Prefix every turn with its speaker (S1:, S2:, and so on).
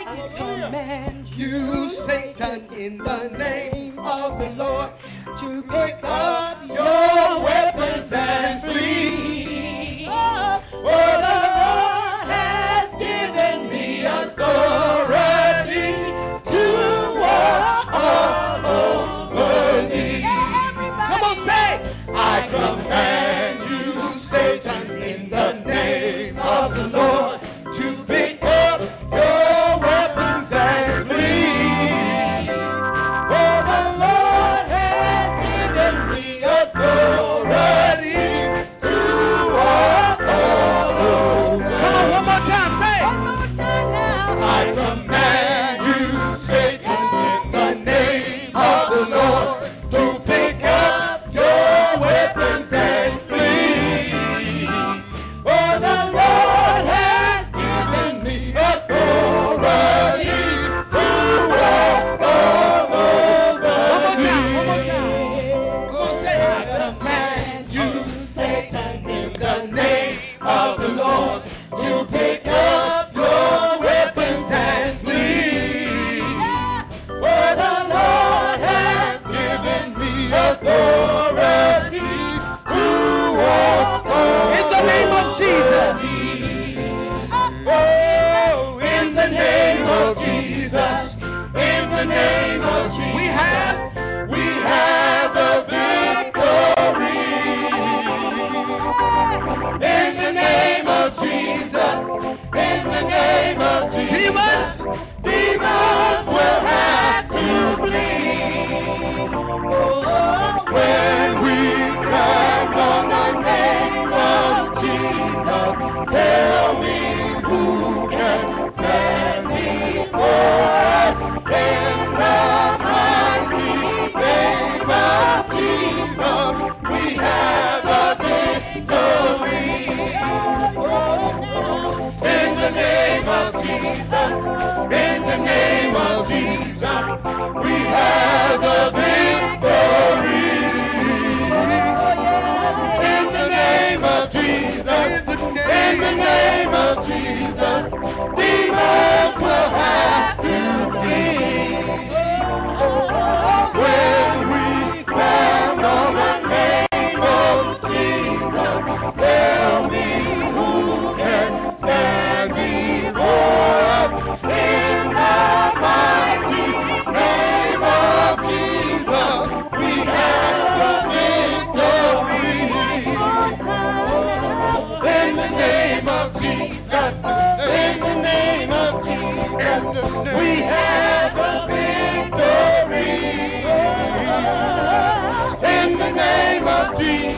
S1: command you, Satan, in the name of the Lord, to pick up your weapons and flee. For the Lord has given me authority to walk all over thee. Come on, say, I command you, Satan, in the name of the Lord, to pick up your weapons and flee. For the Lord has given me authority to walk all over. Come on, one more time, say. One more time now. I command you, Satan, in the name of the Lord, to pick up your weapons and flee. For the Lord has given me authority to walk all over. One more time. Come on, say, I command you, Satan, in the name of the Lord, to pick up your weapons and flee. For the Lord has given me authority to walk all in the name of Jesus. Oh, in the name of Jesus. In the name of Jesus. We have the victory. In the name of Jesus. In the name of Jesus. Demons will have to flee. Oh, when we stand on the name of Jesus, tell me who can stand before us. In the mighty name of Jesus, we have a victory. In the name of Jesus, in the name of Jesus, we have the victory. In the name of Jesus, in the name of Jesus, demons will have to flee. When we stand on the name of Jesus, tell me who can stand before us. In the mighty name of Jesus, we have the victory. In the name of Jesus, in the name of Jesus, we have the victory. In the name of Jesus.